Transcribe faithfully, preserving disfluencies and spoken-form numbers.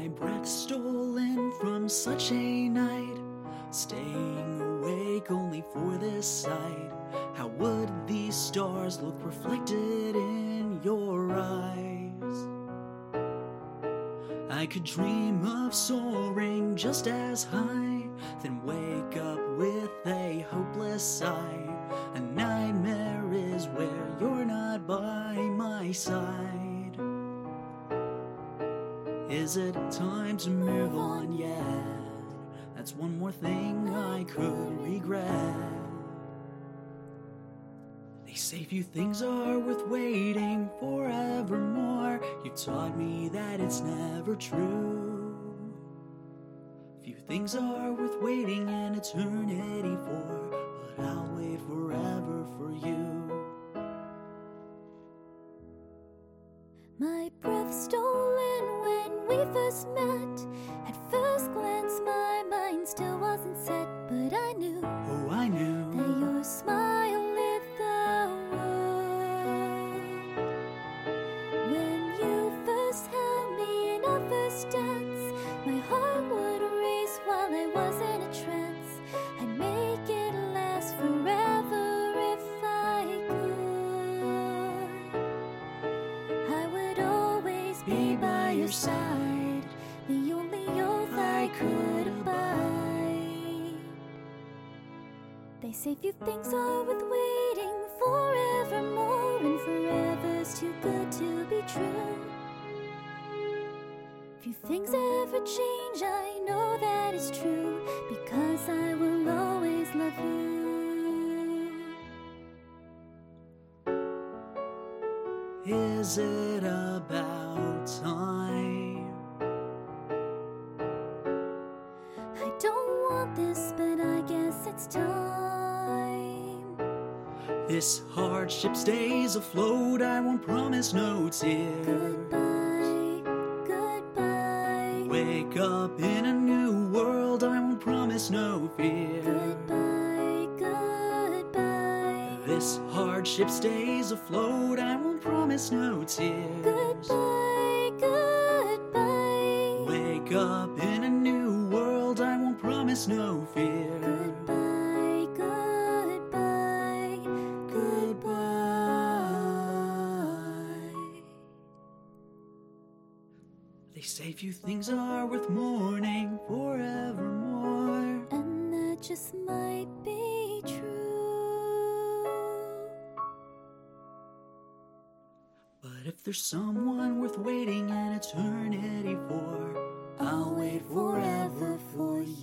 my breath stolen from such a night, staying awake only for this sight. How would these stars look reflected in your eyes? I could dream of soaring just as high, then wake up with a hopeless sigh. A nightmare is where you're not by my side. Is it time to move on yet? That's one more thing I could regret. They say few things are worth waiting forevermore. You taught me that it's never true. Few things are worth waiting an eternity for, but I'll wait forever for you. My breath stolen when we first met. At first glance my mind still wasn't set, but I knew, oh I knew, that your smile lit the world. When you first held me in our first dance, my heart would race while I was in a trance. I'd make it last forever if I could. I would always be by your side, the only oath I could abide. They say few things are worth waiting forevermore, and forever's too good to be true. Few things ever change, I know that is true, because I will always love you. Is it about time? I don't want this, but I guess it's time. This hardship stays afloat, I won't promise no tears. Goodbye, goodbye. Wake up in a new world, I won't promise no fear. Goodbye, goodbye. This hardship stays afloat, I won't promise no tears. Goodbye, goodbye. Wake up in a new world, I won't promise no fear. Goodbye, goodbye, goodbye. They say few things are worth mourning forevermore, And that just might be true. but if there's someone worth waiting an eternity for, I'll wait forever for you.